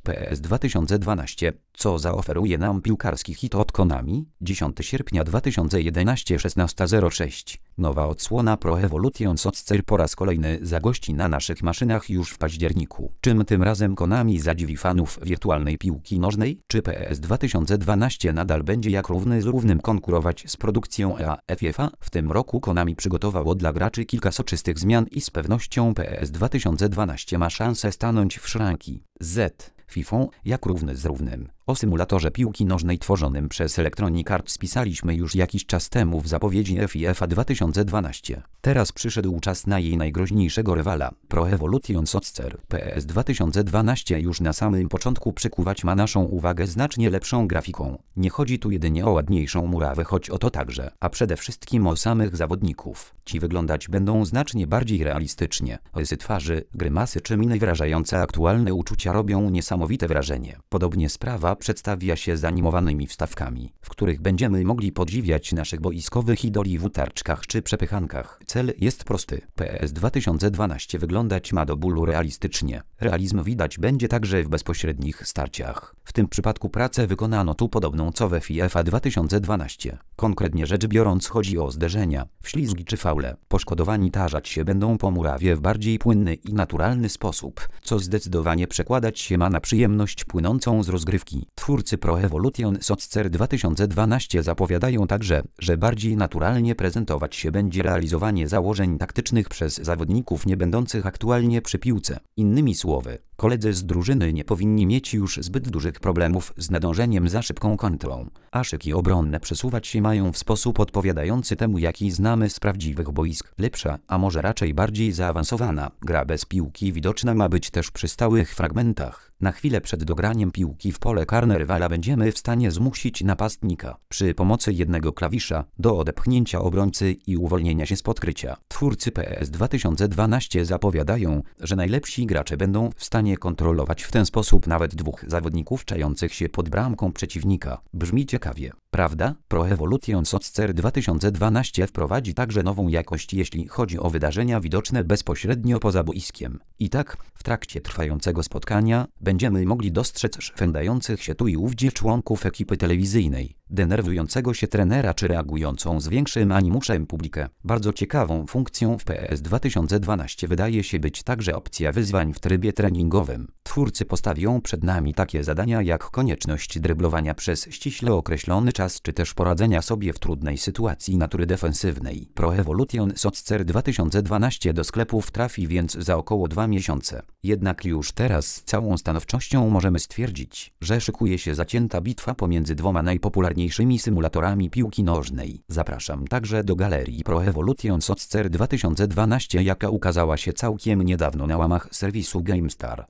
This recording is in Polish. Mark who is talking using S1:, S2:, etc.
S1: PS 2012. Co zaoferuje nam piłkarski hit od Konami? 10 sierpnia 2011 16:06. Nowa odsłona Pro Evolution Soccer po raz kolejny zagości na naszych maszynach już w październiku. Czym tym razem Konami zadziwi fanów wirtualnej piłki nożnej? Czy PS 2012 nadal będzie jak równy z równym konkurować z produkcją EA FIFA? W tym roku Konami przygotowało dla graczy kilka soczystych zmian i z pewnością PS 2012 ma szansę stanąć w szranki z FIFA jak równy z równym. O symulatorze piłki nożnej tworzonym przez Electronic Arts pisaliśmy już jakiś czas temu w zapowiedzi FIFA 2012. Teraz przyszedł czas na jej najgroźniejszego rywala, Pro Evolution Soccer. PS 2012 już na samym początku przykuwać ma naszą uwagę znacznie lepszą grafiką. Nie chodzi tu jedynie o ładniejszą murawę, choć o to także, a przede wszystkim o samych zawodników. Ci wyglądać będą znacznie bardziej realistycznie. Rysy twarzy, grymasy czy miny wyrażające aktualne uczucia robią niesamowite wrażenie. Podobnie sprawa przedstawia się z animowanymi wstawkami, w których będziemy mogli podziwiać naszych boiskowych idoli w utarczkach czy przepychankach. Cel jest prosty. PS 2012 wyglądać ma do bólu realistycznie. Realizm widać będzie także w bezpośrednich starciach. W tym przypadku pracę wykonano tu podobną co we FIFA 2012. Konkretnie rzecz biorąc chodzi o zderzenia, wślizgi czy faule. Poszkodowani tarzać się będą po murawie w bardziej płynny i naturalny sposób, co zdecydowanie przekładać się ma na przyjemność płynącą z rozgrywki. Twórcy Pro Evolution Soccer 2012 zapowiadają także, że bardziej naturalnie prezentować się będzie realizowanie założeń taktycznych przez zawodników nie będących aktualnie przy piłce. Innymi słowy, koledzy z drużyny nie powinni mieć już zbyt dużych problemów z nadążeniem za szybką kontrą, a szyki obronne przesuwać się mają w sposób odpowiadający temu, jaki znamy z prawdziwych boisk. Lepsza, a może raczej bardziej zaawansowana, gra bez piłki widoczna ma być też przy stałych fragmentach. Na chwilę przed dograniem piłki w pole karne rywala będziemy w stanie zmusić napastnika, przy pomocy jednego klawisza, do odepchnięcia obrońcy i uwolnienia się spod krycia. Twórcy PS 2012 zapowiadają, że najlepsi gracze będą w stanie kontrolować w ten sposób nawet dwóch zawodników czających się pod bramką przeciwnika. Brzmi ciekawie, prawda? Pro Evolution Soccer 2012 wprowadzi także nową jakość, jeśli chodzi o wydarzenia widoczne bezpośrednio poza boiskiem. I tak, w trakcie trwającego spotkania będziemy mogli dostrzec szwendających się tu i ówdzie członków ekipy telewizyjnej, denerwującego się trenera czy reagującą z większym animuszem publikę. Bardzo ciekawą funkcją w PS 2012 wydaje się być także opcja wyzwań w trybie treningowym. Twórcy postawią przed nami takie zadania jak konieczność dryblowania przez ściśle określony czas czy też poradzenia sobie w trudnej sytuacji natury defensywnej. Pro Evolution Soccer 2012 do sklepów trafi więc za około 2 miesiące. Jednak już teraz z całą stanowczością możemy stwierdzić, że szykuje się zacięta bitwa pomiędzy dwoma najpopularniejszymi symulatorami piłki nożnej. Zapraszam także do galerii Pro Evolution Soccer 2012, jaka ukazała się całkiem niedawno na łamach serwisu GameStar.